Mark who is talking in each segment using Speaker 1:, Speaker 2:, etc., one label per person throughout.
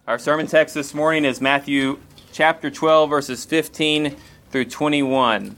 Speaker 1: Our sermon text this morning is Matthew chapter 12, verses 15 through 21.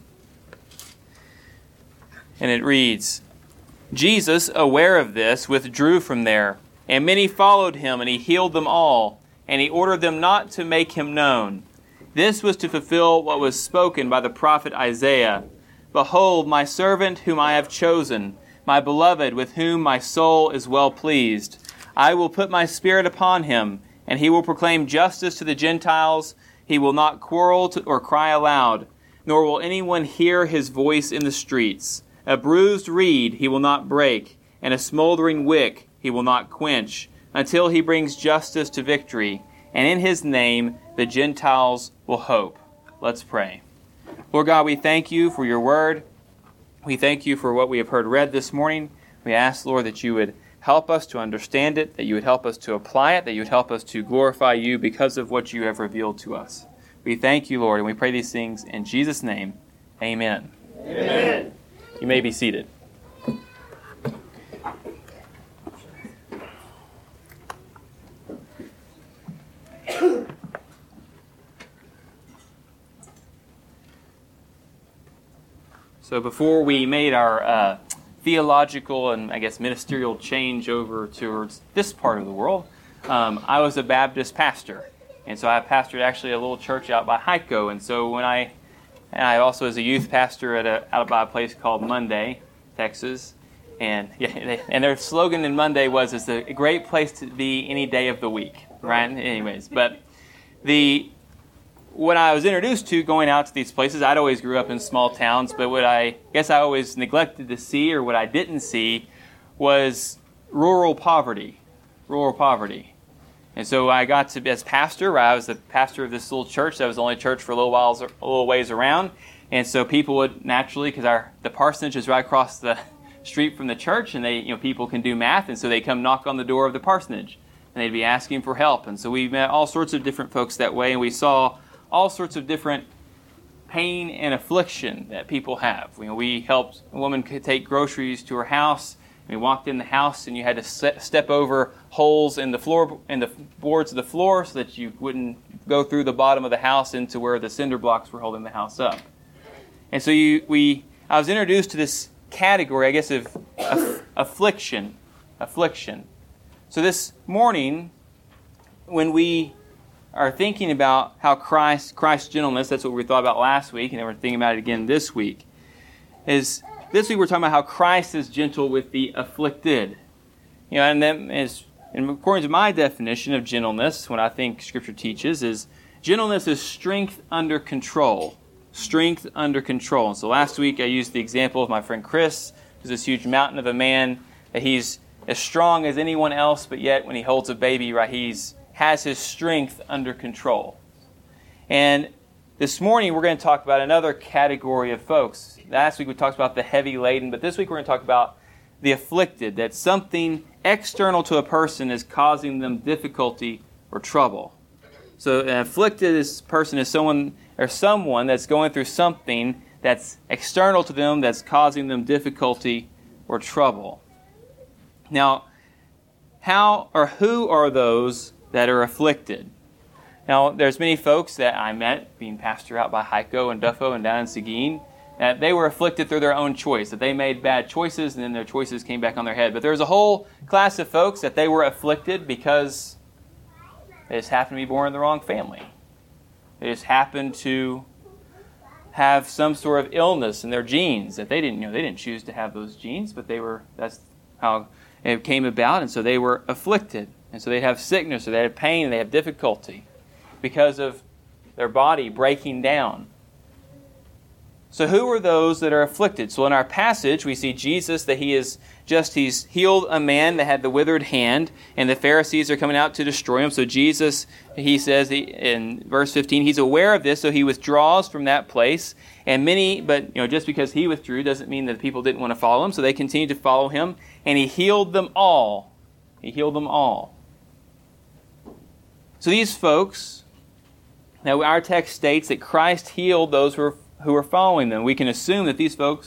Speaker 1: And it reads, Jesus, aware of this, withdrew from there, and many followed him, and he healed them all, and he ordered them not to make him known. This was to fulfill what was spoken by the prophet Isaiah. Behold, my servant whom I have chosen, my beloved, with whom my soul is well pleased. I will put my spirit upon him, and he will proclaim justice to the Gentiles. He will not quarrel or cry aloud, nor will anyone hear his voice in the streets. A bruised reed he will not break, and a smoldering wick he will not quench, until he brings justice to victory. And in his name the Gentiles will hope. Let's pray. Lord God, we thank you for your word. We thank you for what we have heard read this morning. We ask, Lord, that you would help us to understand it, that you would help us to apply it, that you would help us to glorify you because of what you have revealed to us. We thank you, Lord, and we pray these things in Jesus' name. Amen.
Speaker 2: Amen.
Speaker 1: You may be seated. So before we made our theological and, I guess, ministerial change over towards this part of the world, I was a Baptist pastor. And so I pastored actually a little church out by Heiko. And so I also was a youth pastor out by a place called Monday, Texas. And their slogan in Monday was, it's a great place to be any day of the week, right? Anyways, but what I was introduced to going out to these places, I'd always grew up in small towns, but what I guess I always neglected to see, or what I didn't see, was rural poverty. And so I got to be as pastor. I was the pastor of this little church that was the only church for a little ways around. And so people would naturally, because the parsonage is right across the street from the church, and people can do math, and so they come knock on the door of the parsonage, and they'd be asking for help. And so we met all sorts of different folks that way, and we saw all sorts of different pain and affliction that people have. We helped a woman take groceries to her house. We walked in the house, and you had to step over holes in the floor, in the boards of the floor, so that you wouldn't go through the bottom of the house into where the cinder blocks were holding the house up. And so I was introduced to this category, I guess, of affliction. So this morning, when we are thinking about how Christ's gentleness, that's what we thought about last week, and then we're thinking about it again this week, this week we're talking about how Christ is gentle with the afflicted. And then and according to my definition of gentleness, what I think Scripture teaches is gentleness is strength under control. Strength under control. And so last week I used the example of my friend Chris, who's this huge mountain of a man, that he's as strong as anyone else, but yet when he holds a baby, right, he's has his strength under control. And this morning we're going to talk about another category of folks. Last week we talked about the heavy laden, but this week we're going to talk about the afflicted, that something external to a person is causing them difficulty or trouble. So an afflicted person is someone that's going through something that's external to them, that's causing them difficulty or trouble. Now, who are those that are afflicted? Now, there's many folks that I met being pastor out by Heiko and Duffo and down in Seguin, that they were afflicted through their own choice, that they made bad choices and then their choices came back on their head. But there's a whole class of folks that they were afflicted because they just happened to be born in the wrong family. They just happened to have some sort of illness in their genes that they didn't choose to have those genes, but that's how it came about, and so they were afflicted. And so they have sickness, or they have pain, and they have difficulty because of their body breaking down. So who are those that are afflicted? So in our passage, we see Jesus, that he's healed a man that had the withered hand, and the Pharisees are coming out to destroy him. So Jesus, he says in verse 15, he's aware of this, so he withdraws from that place. And but just because he withdrew doesn't mean that people didn't want to follow him, so they continued to follow him, and he healed them all. So these folks, now our text states that Christ healed those who were following them. We can assume that these folks were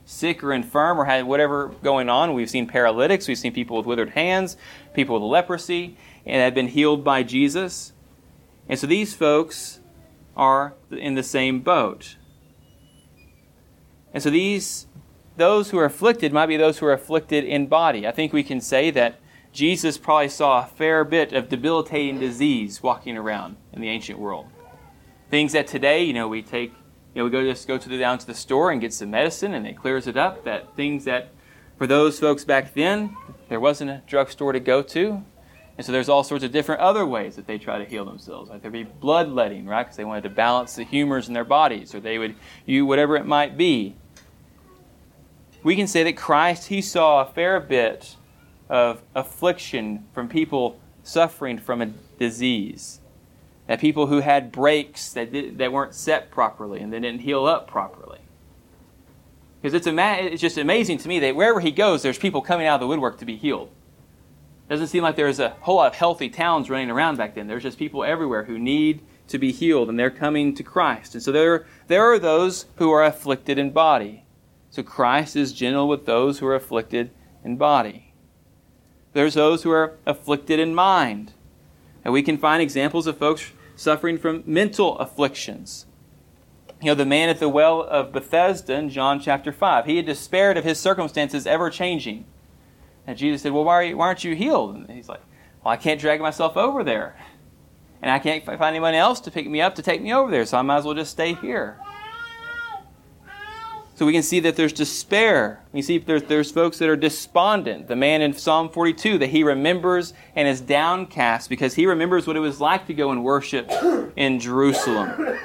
Speaker 1: sick or infirm or had whatever going on. We've seen paralytics. We've seen people with withered hands, people with leprosy, and have been healed by Jesus. And so these folks are in the same boat. And so those who are afflicted might be those who are afflicted in body. I think we can say that Jesus probably saw a fair bit of debilitating disease walking around in the ancient world. Things that today, we take, we go down to the store and get some medicine and it clears it up. That things that for those folks back then, there wasn't a drugstore to go to. And so there's all sorts of different other ways that they try to heal themselves. Like there'd be bloodletting, right? Because they wanted to balance the humors in their bodies, or they would use whatever it might be. We can say that Christ, he saw a fair bit of affliction from people suffering from a disease. That people who had breaks that weren't set properly and they didn't heal up properly. Because it's just amazing to me that wherever he goes, there's people coming out of the woodwork to be healed. It doesn't seem like there's a whole lot of healthy towns running around back then. There's just people everywhere who need to be healed, and they're coming to Christ. And so there are those who are afflicted in body. So Christ is gentle with those who are afflicted in body. There's those who are afflicted in mind. And we can find examples of folks suffering from mental afflictions. The man at the well of Bethesda in John chapter 5, he had despaired of his circumstances ever changing. And Jesus said, well, why aren't you healed? And he's like, well, I can't drag myself over there. And I can't find anyone else to pick me up to take me over there, so I might as well just stay here. So we can see that there's despair. We see there's folks that are despondent. The man in Psalm 42, that he remembers and is downcast because he remembers what it was like to go and worship in Jerusalem.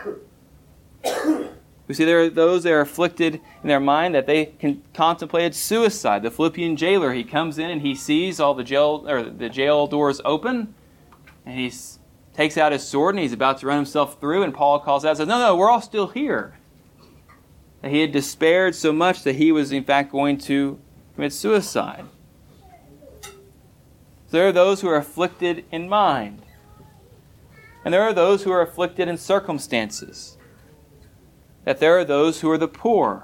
Speaker 1: We see there are those that are afflicted in their mind that they contemplated suicide. The Philippian jailer, he comes in and he sees all the jail doors open, and he takes out his sword and he's about to run himself through, and Paul calls out and says, no, we're all still here. And he had despaired so much that he was in fact going to commit suicide. So there are those who are afflicted in mind. And there are those who are afflicted in circumstances. That there are those who are the poor.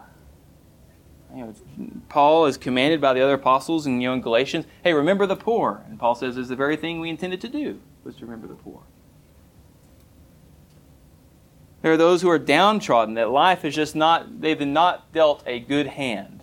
Speaker 1: Paul is commanded by the other apostles in Galatians, hey, remember the poor. And Paul says it's the very thing we intended to do, was to remember the poor. There are those who are downtrodden, that life is just they've not dealt a good hand.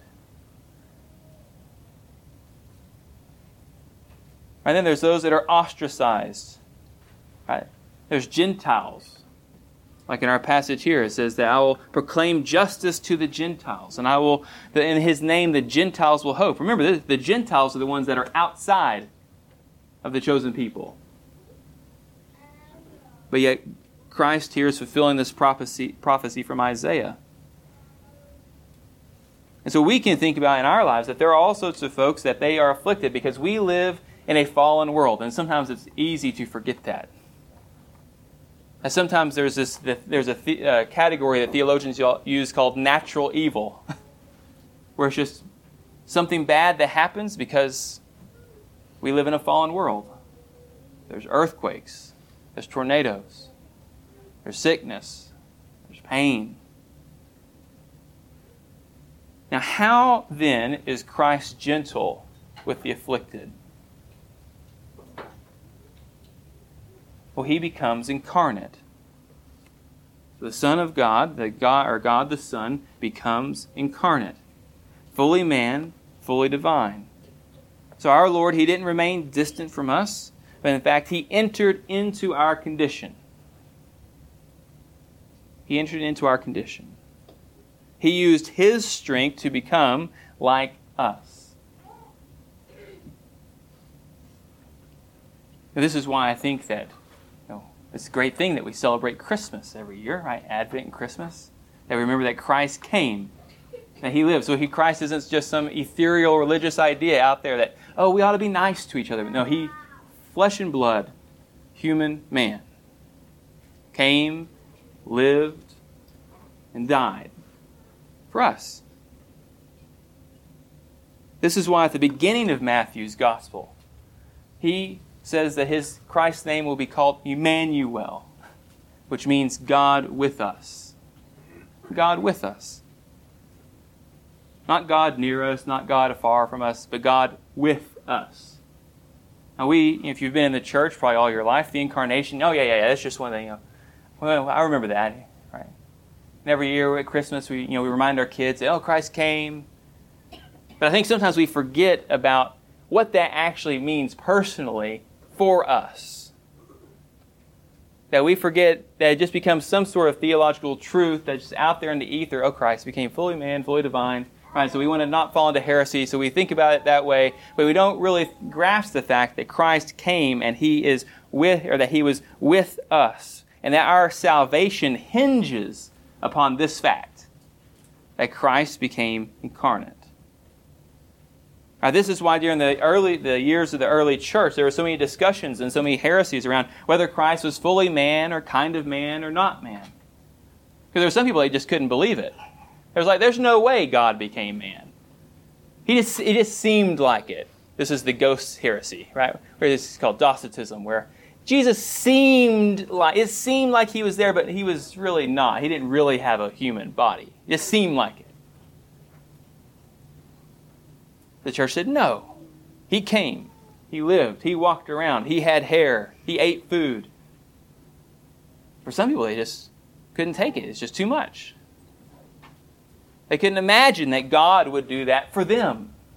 Speaker 1: And then there's those that are ostracized. Right? There's Gentiles. Like in our passage here, it says that I will proclaim justice to the Gentiles, and in his name the Gentiles will hope. Remember, the Gentiles are the ones that are outside of the chosen people. But yet, Christ here is fulfilling this prophecy from Isaiah. And so we can think about in our lives that there are all sorts of folks that they are afflicted because we live in a fallen world. And sometimes it's easy to forget that. And sometimes there's a category that theologians use called natural evil, where it's just something bad that happens because we live in a fallen world. There's earthquakes, there's tornadoes, there's sickness, there's pain. Now, how then is Christ gentle with the afflicted? Well, he becomes incarnate. So the Son of God, God the Son, becomes incarnate. Fully man, fully divine. So our Lord, he didn't remain distant from us, but in fact, he entered into our condition. He entered into our condition. He used his strength to become like us. Now, this is why I think that it's a great thing that we celebrate Christmas every year, right? Advent and Christmas. That we remember that Christ came, that he lived. So Christ isn't just some ethereal religious idea out there that, we ought to be nice to each other. No, he, flesh and blood, human man, came, lived, and died for us. This is why at the beginning of Matthew's Gospel, he says that Christ's name will be called Emmanuel, which means God with us. God with us. Not God near us, not God afar from us, but God with us. Now if you've been in the church probably all your life, the incarnation, yeah, that's just one thing. Well, I remember that, right? And every year at Christmas, we remind our kids, Christ came. But I think sometimes we forget about what that actually means personally for us. That we forget that it just becomes some sort of theological truth that's just out there in the ether. Christ became fully man, fully divine. Right, so we want to not fall into heresy, so we think about it that way, but we don't really grasp the fact that Christ came and He was with us, and that our salvation hinges upon this fact, that Christ became incarnate. Now, this is why during the years of the early church, there were so many discussions and so many heresies around whether Christ was fully man or kind of man or not man. Because there were some people that just couldn't believe it. It was like, there's no way God became man. It just seemed like it. This is the ghost heresy, right? Or this is called Docetism, where Jesus seemed like He was there, but He was really not. He didn't really have a human body. It just seemed like it. The church said, no. He came. He lived. He walked around. He had hair. He ate food. For some people, they just couldn't take it. It's just too much. They couldn't imagine that God would do that for them.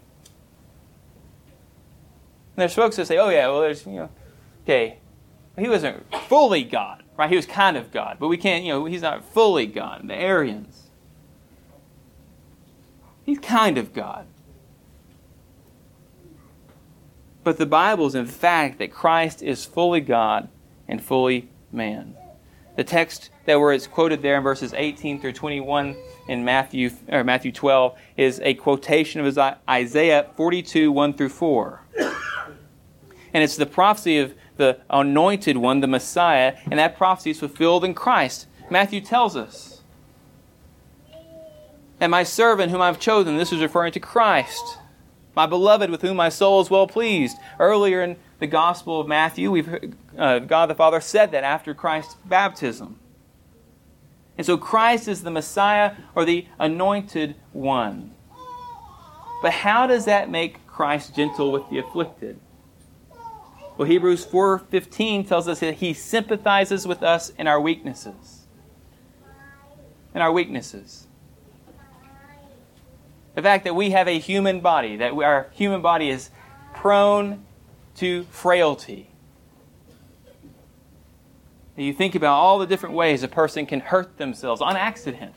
Speaker 1: And there's folks that say, okay, He wasn't fully God, right? He was kind of God, but we can't, He's not fully God. The Arians. He's kind of God. But the Bible is in fact that Christ is fully God and fully man. The text where it's quoted there in verses 18 through 21 in Matthew 12 is a quotation of Isaiah 42, 1 through 4. And it's the prophecy of the anointed one, the Messiah, and that prophecy is fulfilled in Christ. Matthew tells us, and my servant whom I've chosen, this is referring to Christ, my beloved with whom my soul is well pleased. Earlier in the Gospel of Matthew, we've heard, God the Father said that after Christ's baptism. And so Christ is the Messiah or the anointed one. But how does that make Christ gentle with the afflicted? Well, Hebrews 4:15 tells us that He sympathizes with us in our weaknesses. In our weaknesses. The fact that we have a human body, that our human body is prone to frailty. You think about all the different ways a person can hurt themselves on accident.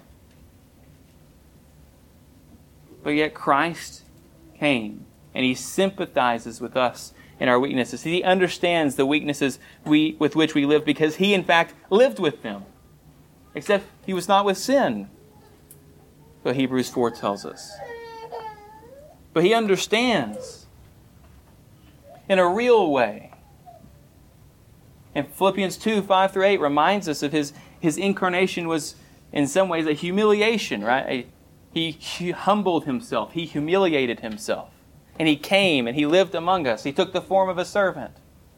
Speaker 1: But yet Christ came and He sympathizes with us in our weaknesses. He understands the weaknesses with which we live because He in fact lived with them. Except He was not with sin. So Hebrews 4 tells us. But He understands in a real way. And Philippians 2, 5 through 8 reminds us of His incarnation was in some ways a humiliation, right? He humbled Himself. He humiliated Himself. And He came and He lived among us. He took the form of a servant.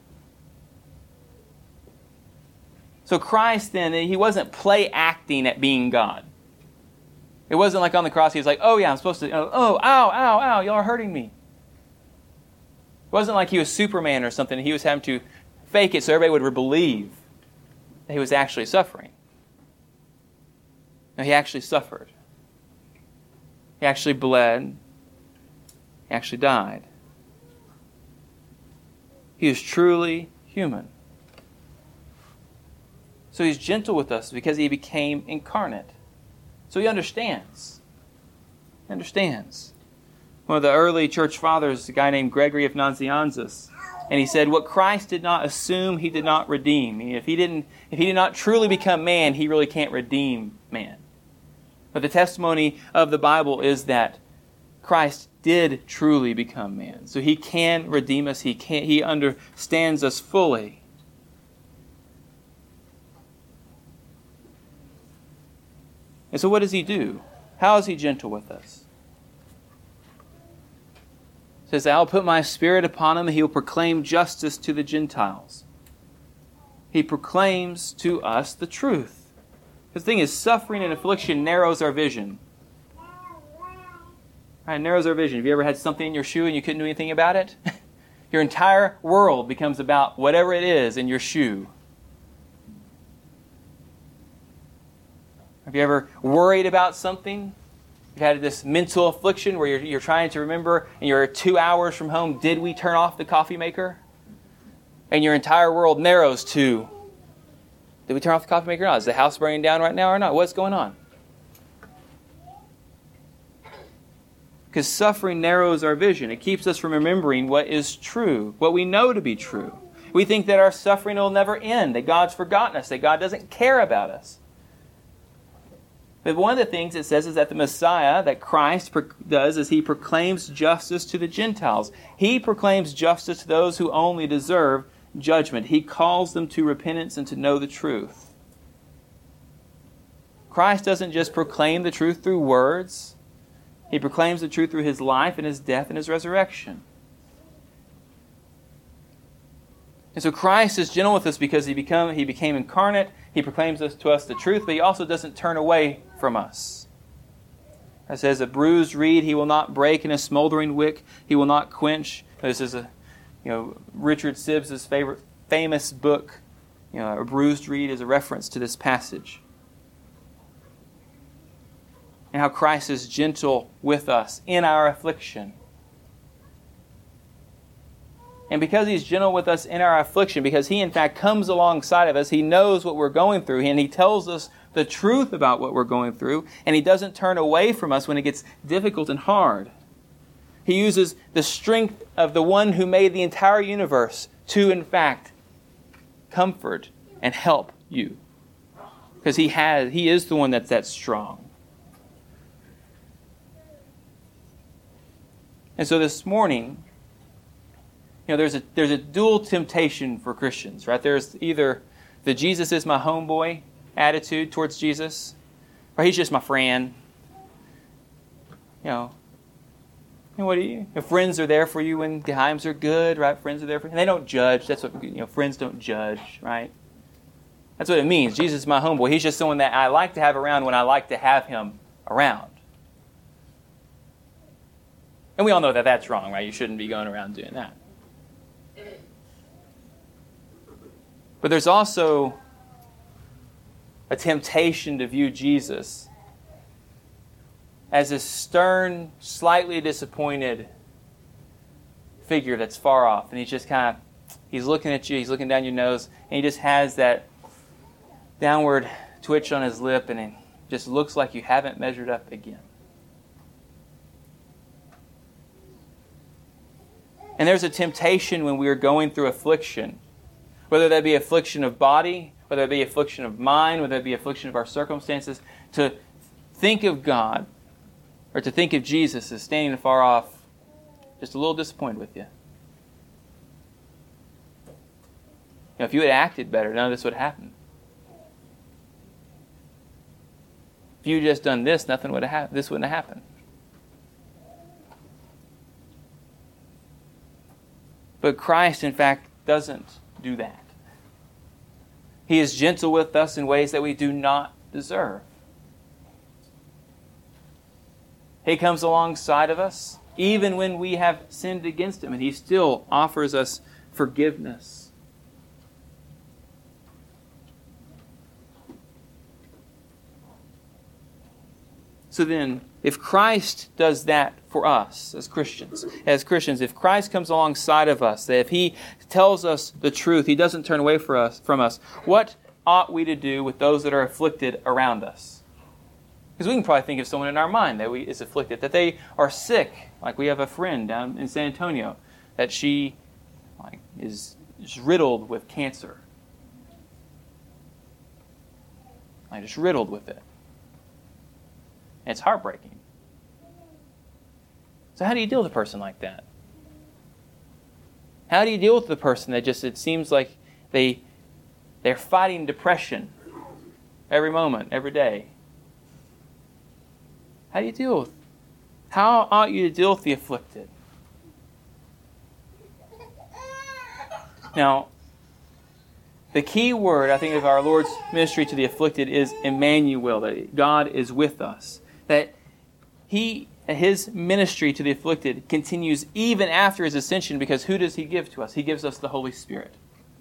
Speaker 1: So Christ then, He wasn't play acting at being God. It wasn't like on the cross He was like, oh yeah, I'm supposed to, ow, y'all are hurting me. It wasn't like He was Superman or something. He was having to fake it so everybody would believe that He was actually suffering. No, He actually suffered. He actually bled. He actually died. He is truly human. So He's gentle with us because He became incarnate. So He understands. He understands. One of the early church fathers, a guy named Gregory of Nazianzus, and he said, what Christ did not assume, He did not redeem. If He did not truly become man, He really can't redeem man. But the testimony of the Bible is that Christ did truly become man. So He can redeem us. He understands us fully. And so what does He do? How is He gentle with us? It says, I'll put my Spirit upon Him, and He will proclaim justice to the Gentiles. He proclaims to us the truth. The thing is, suffering and affliction narrows our vision. Right? It narrows our vision. Have you ever had something in your shoe and you couldn't do anything about it? Your entire world becomes about whatever it is in your shoe. Have you ever worried about something? You've had this mental affliction where you're trying to remember and you're 2 hours from home. Did we turn off the coffee maker? And your entire world narrows to, did we turn off the coffee maker or not? Is the house burning down right now or not? What's going on? Because suffering narrows our vision. It keeps us from remembering what is true, what we know to be true. We think that our suffering will never end, that God's forgotten us, that God doesn't care about us. But one of the things it says is that the Messiah, that Christ does, is He proclaims justice to the Gentiles. He proclaims justice to those who only deserve judgment. He calls them to repentance and to know the truth. Christ doesn't just proclaim the truth through words. He proclaims the truth through His life and His death and His resurrection. And so Christ is gentle with us because He became incarnate. He proclaims to us the truth, but He also doesn't turn away from us. It says, a bruised reed He will not break, and a smoldering wick He will not quench. This is Richard Sibbes' famous book. A bruised reed is a reference to this passage. And how Christ is gentle with us in our affliction. And because He's gentle with us in our affliction, because He in fact comes alongside of us, He knows what we're going through, and He tells us the truth about what we're going through, and He doesn't turn away from us when it gets difficult and hard. He uses the strength of the one who made the entire universe to in fact comfort and help you. Because He is the one that's that strong. And so this morning, there's a dual temptation for Christians, right? There's either the Jesus is my homeboy attitude towards Jesus, or He's just my friend. What do you? Friends are there for you when times are good, right? Friends are there for you. And they don't judge. That's what friends don't judge, right? That's what it means. Jesus is my homeboy. He's just someone that I like to have around when I like to have him around. And we all know that that's wrong, right? You shouldn't be going around doing that. But there's also a temptation to view Jesus as a stern, slightly disappointed figure that's far off. And he's just he's looking at you, he's looking down your nose, and he just has that downward twitch on his lip, and it just looks like you haven't measured up again. And there's a temptation when we are going through affliction, whether that be affliction of body, whether it be affliction of mind, whether it be affliction of our circumstances, to think of God or to think of Jesus as standing far off, just a little disappointed with you. If you had acted better, none of this would happen. If you had just done this, nothing would have this wouldn't have happened. But Christ, in fact, doesn't do that. He is gentle with us in ways that we do not deserve. He comes alongside of us even when we have sinned against Him, and He still offers us forgiveness. So then, if Christ does that for us as Christians, if Christ comes alongside of us, that if He tells us the truth, He doesn't turn away from us, what ought we to do with those that are afflicted around us? Because we can probably think of someone in our mind that is afflicted, that they are sick. Like we have a friend down in San Antonio, that she is riddled with cancer. Just riddled with it. And it's heartbreaking. So how do you deal with a person like that? How do you deal with the person that it seems like they're fighting depression every moment, every day? How do you deal with? How ought you to deal with the afflicted? Now, the key word, I think, of our Lord's ministry to the afflicted is Emmanuel, that God is with us. That He, that his ministry to the afflicted continues even after his ascension, because who does he give to us? He gives us the Holy Spirit.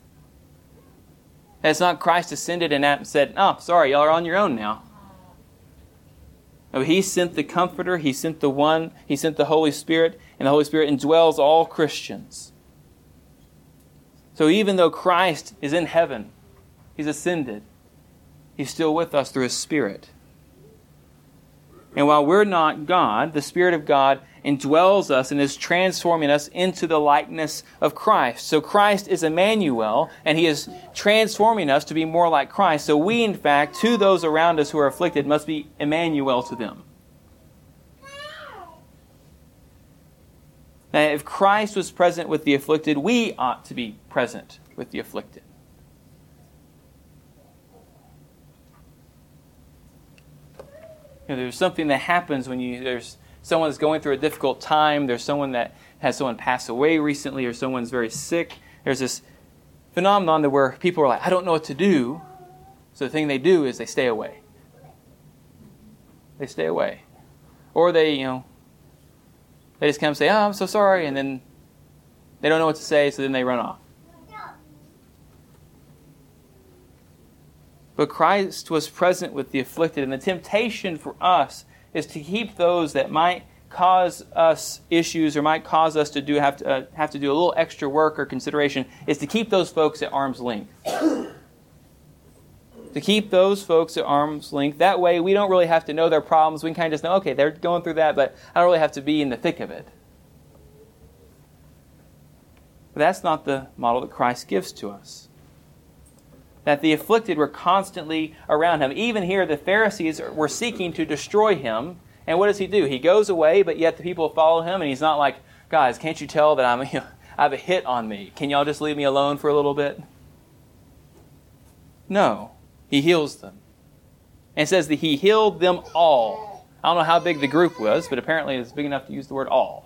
Speaker 1: And it's not Christ ascended and said, "Oh, sorry, y'all are on your own now." No, he sent the Comforter, he sent the Holy Spirit, and the Holy Spirit indwells all Christians. So even though Christ is in heaven, he's ascended, he's still with us through his Spirit. And while we're not God, the Spirit of God indwells us and is transforming us into the likeness of Christ. So Christ is Emmanuel, and he is transforming us to be more like Christ. So we, in fact, to those around us who are afflicted, must be Emmanuel to them. Now, if Christ was present with the afflicted, we ought to be present with the afflicted. There's something that happens when there's someone that's going through a difficult time. There's someone that has someone pass away recently, or someone's very sick. There's this phenomenon that where people are like, "I don't know what to do." So the thing they do is they stay away. They stay away. Or they just come and say, "Oh, I'm so sorry," and then they don't know what to say, so then they run off. But Christ was present with the afflicted, and the temptation for us is to keep those that might cause us issues or might cause us to have to do a little extra work or consideration, is to keep those folks at arm's length. To keep those folks at arm's length. That way we don't really have to know their problems. We can kind of just know, okay, they're going through that, but I don't really have to be in the thick of it. But that's not the model that Christ gives to us. That the afflicted were constantly around him. Even here, the Pharisees were seeking to destroy him. And what does he do? He goes away, but yet the people follow him. And he's not like, "Guys, can't you tell that I have a hit on me? Can y'all just leave me alone for a little bit?" No. He heals them. And it says that he healed them all. I don't know how big the group was, but apparently it's big enough to use the word all.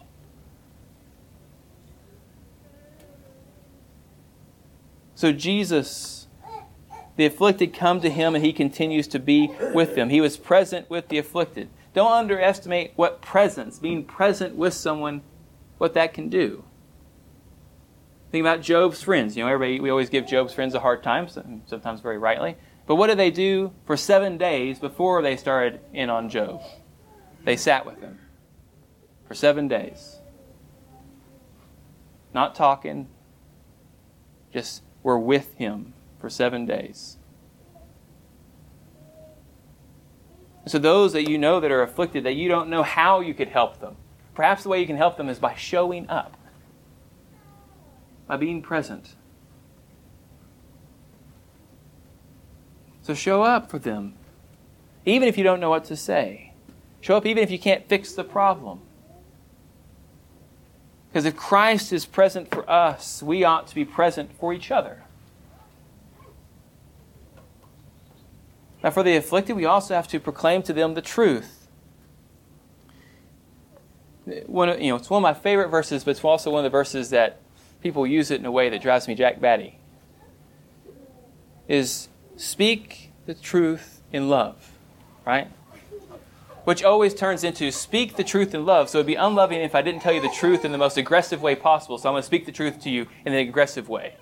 Speaker 1: So Jesus, the afflicted come to him, and he continues to be with them. He was present with the afflicted. Don't underestimate what presence, being present with someone, what that can do. Think about Job's friends. We always give Job's friends a hard time, sometimes very rightly. But what did they do for 7 days before they started in on Job? They sat with him for 7 days. Not talking, just were with him for 7 days. So those that you know that are afflicted, that you don't know how you could help them, perhaps the way you can help them is by showing up, by being present. So show up for them, even if you don't know what to say. Show up even if you can't fix the problem. Because if Christ is present for us, we ought to be present for each other. Now, for the afflicted, we also have to proclaim to them the truth. It's one of my favorite verses, but it's also one of the verses that people use it in a way that drives me jack batty. Is speak the truth in love, right? Which always turns into speak the truth in love. So it'd be unloving if I didn't tell you the truth in the most aggressive way possible. So I'm going to speak the truth to you in an aggressive way.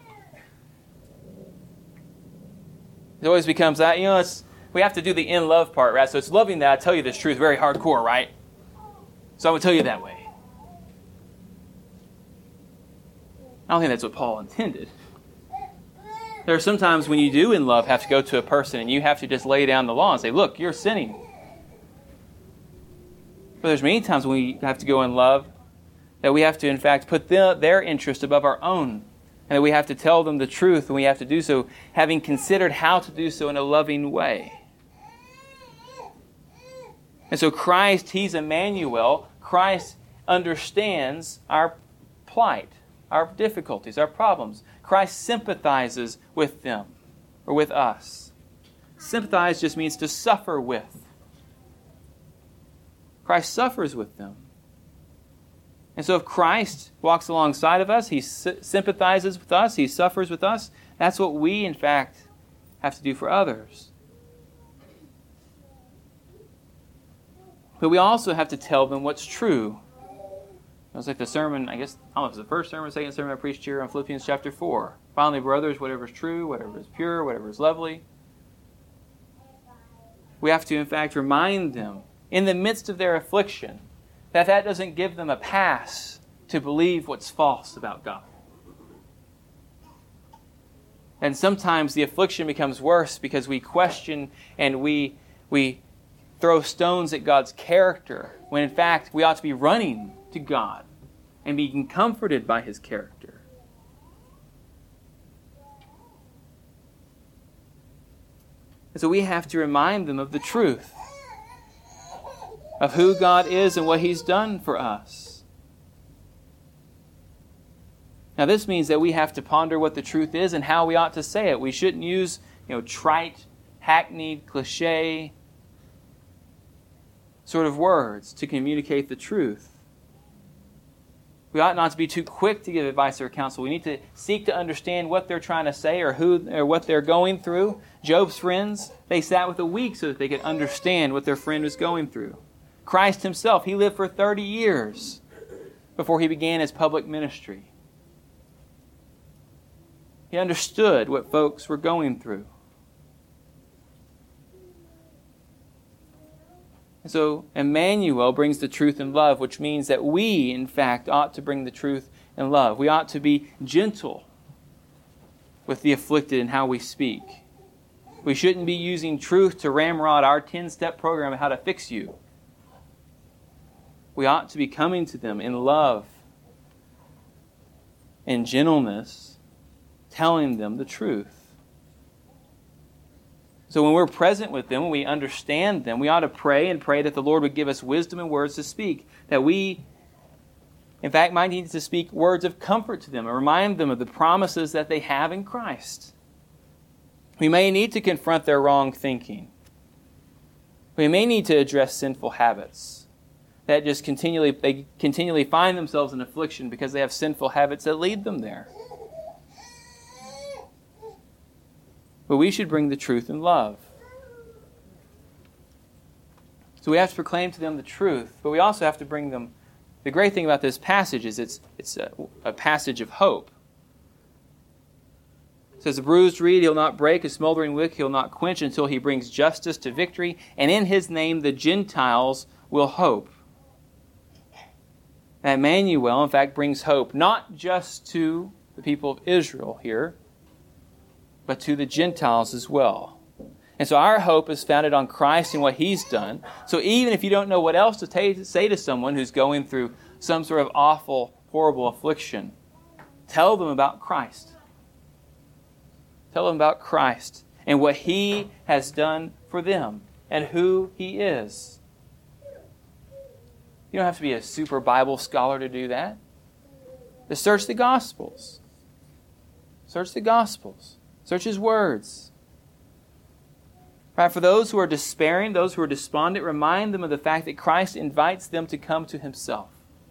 Speaker 1: It always becomes that, we have to do the in love part, right? So it's loving that I tell you this truth very hardcore, right? So I'm going to tell you that way. I don't think that's what Paul intended. There are some times when you do in love have to go to a person and you have to just lay down the law and say, "Look, you're sinning." But there's many times when we have to go in love that we have to, in fact, put their interest above our own. And that we have to tell them the truth, and we have to do so having considered how to do so in a loving way. And so Christ, He's Emmanuel. Christ understands our plight, our difficulties, our problems. Christ sympathizes with them, or with us. Sympathize just means to suffer with. Christ suffers with them. And so if Christ walks alongside of us, He sympathizes with us, He suffers with us, that's what we, in fact, have to do for others. But we also have to tell them what's true. It was like the sermon, I guess, I don't know if it was the first sermon, second sermon I preached here on Philippians chapter 4. Finally, brothers, whatever is true, whatever is pure, whatever is lovely. We have to, in fact, remind them in the midst of their affliction that doesn't give them a pass to believe what's false about God. And sometimes the affliction becomes worse because we question and we throw stones at God's character, when in fact we ought to be running to God and being comforted by His character. And so we have to remind them of the truth, of who God is and what He's done for us. Now this means that we have to ponder what the truth is and how we ought to say it. We shouldn't use, trite, hackneyed, cliche sort of words to communicate the truth. We ought not to be too quick to give advice or counsel. We need to seek to understand what they're trying to say or what they're going through. Job's friends, they sat with a week so that they could understand what their friend was going through. Christ Himself, He lived for 30 years before He began His public ministry. He understood what folks were going through. And so Emmanuel brings the truth in love, which means that we, in fact, ought to bring the truth in love. We ought to be gentle with the afflicted in how we speak. We shouldn't be using truth to ramrod our 10-step program of how to fix you. We ought to be coming to them in love and gentleness, telling them the truth. So when we're present with them, when we understand them, we ought to pray that the Lord would give us wisdom and words to speak. That we, in fact, might need to speak words of comfort to them and remind them of the promises that they have in Christ. We may need to confront their wrong thinking. We may need to address sinful habits that just continually find themselves in affliction because they have sinful habits that lead them there. But we should bring the truth in love. So we have to proclaim to them the truth, but we also have to bring them... The great thing about this passage is it's a passage of hope. It says, a bruised reed He'll not break, a smoldering wick He'll not quench until He brings justice to victory, and in His name the Gentiles will hope. That Emmanuel, in fact, brings hope not just to the people of Israel here, but to the Gentiles as well. And so our hope is founded on Christ and what He's done. So even if you don't know what else to say to someone who's going through some sort of awful, horrible affliction, tell them about Christ. Tell them about Christ and what He has done for them and who He is. You don't have to be a super Bible scholar to do that. Just search the Gospels. Search the Gospels. Search His words. Right, for those who are despairing, those who are despondent, remind them of the fact that Christ invites them to come to Himself.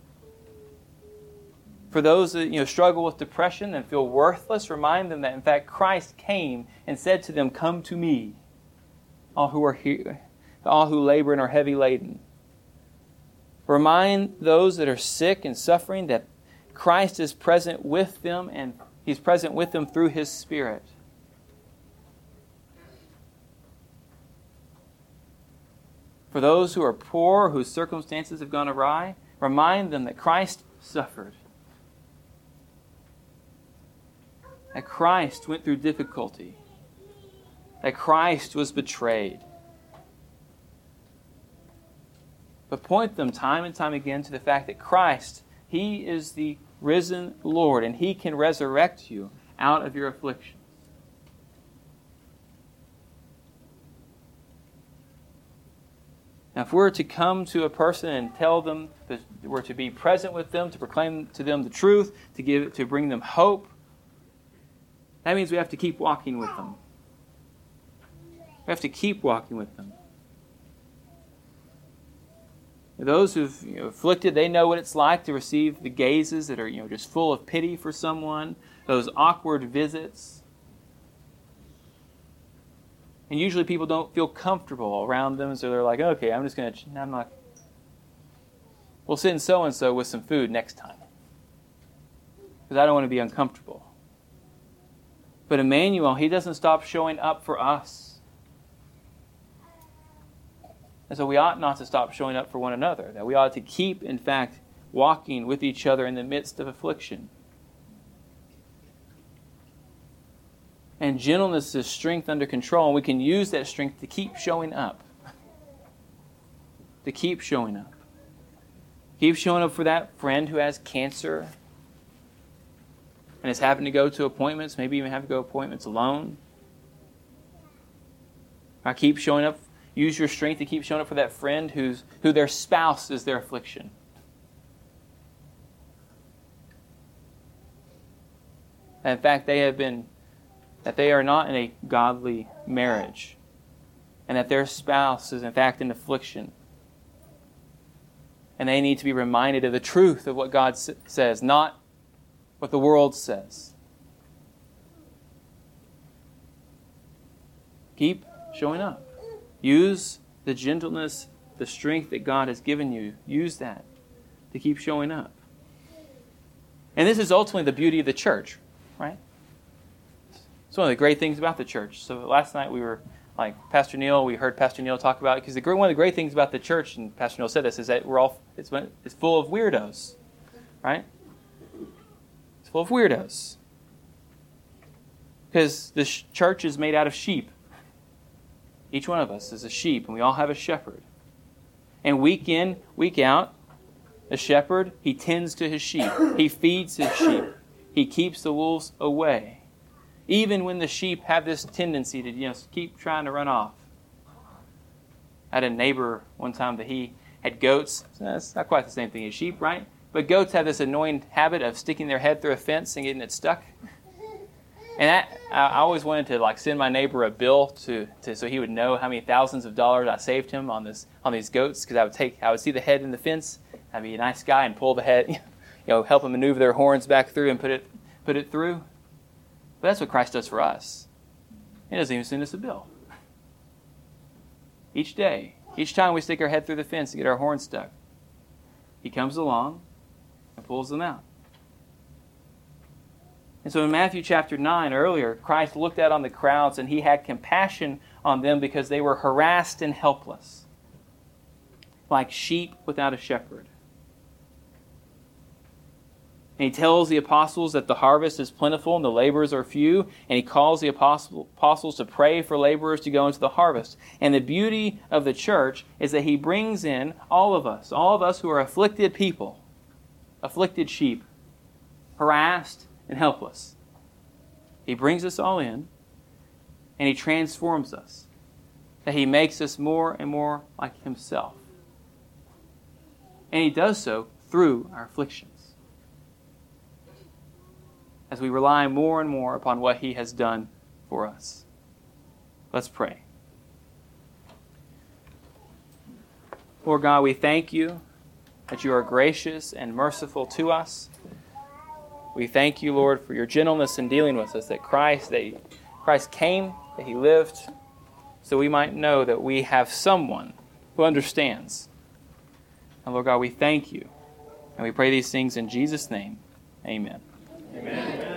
Speaker 1: For those that struggle with depression and feel worthless, remind them that in fact Christ came and said to them, "Come to me, all who are here, all who labor and are heavy laden." Remind those that are sick and suffering that Christ is present with them and He's present with them through His Spirit. For those who are poor, whose circumstances have gone awry, remind them that Christ suffered. That Christ went through difficulty. That Christ was betrayed. But point them time and time again to the fact that Christ, He is the risen Lord, and He can resurrect you out of your affliction. Now, if we're to come to a person and tell them that we're to be present with them, to proclaim to them the truth, to bring them hope, that means we have to keep walking with them. We have to keep walking with them. Those who've afflicted, they know what it's like to receive the gazes that are just full of pity for someone, those awkward visits. And usually people don't feel comfortable around them, so they're like, okay, I'm not we'll send so-and-so with some food next time, because I don't want to be uncomfortable. But Emmanuel, he doesn't stop showing up for us. And so we ought not to stop showing up for one another, that we ought to keep, in fact, walking with each other in the midst of affliction. And gentleness is strength under control, and we can use that strength to keep showing up. To keep showing up. Keep showing up for that friend who has cancer and is having to go to appointments, maybe even have to go to appointments alone. Or keep showing up. Use your strength to keep showing up for that friend who their spouse is their affliction. And in fact, that they are not in a godly marriage, and that their spouse is in fact in affliction. And they need to be reminded of the truth of what God says, not what the world says. Keep showing up. Use the gentleness, the strength that God has given you. Use that to keep showing up. And this is ultimately the beauty of the church, right? It's one of the great things about the church. So last night we heard Pastor Neil talk about it, because one of the great things about the church, and Pastor Neil said this, is that it's full of weirdos, right? It's full of weirdos. Because the church is made out of sheep. Each one of us is a sheep, and we all have a shepherd. And week in, week out, the shepherd, he tends to his sheep. He feeds his sheep. He keeps the wolves away. Even when the sheep have this tendency to keep trying to run off. I had a neighbor one time that he had goats. That's not quite the same thing as sheep, right? But goats have this annoying habit of sticking their head through a fence and getting it stuck. And I always wanted to send my neighbor a bill to so he would know how many thousands of dollars I saved him on these goats, because I would see the head in the fence. I'd be a nice guy and pull the head, help them maneuver their horns back through and put it through. But that's what Christ does for us. He doesn't even send us a bill. Each day, each time we stick our head through the fence and get our horns stuck, he comes along and pulls them out. And so in Matthew chapter 9 earlier, Christ looked out on the crowds and he had compassion on them because they were harassed and helpless, like sheep without a shepherd. And he tells the apostles that the harvest is plentiful and the laborers are few. And he calls the apostles to pray for laborers to go into the harvest. And the beauty of the church is that he brings in all of us who are afflicted people, afflicted sheep, harassed and helpless. He brings us all in and he transforms us. That he makes us more and more like himself. And he does so through our afflictions, as we rely more and more upon what he has done for us. Let's pray. Lord God, we thank you that you are gracious and merciful to us. We thank you, Lord, for your gentleness in dealing with us, that Christ came, that he lived, so we might know that we have someone who understands. And Lord God, we thank you. And we pray these things in Jesus' name. Amen.
Speaker 2: Amen.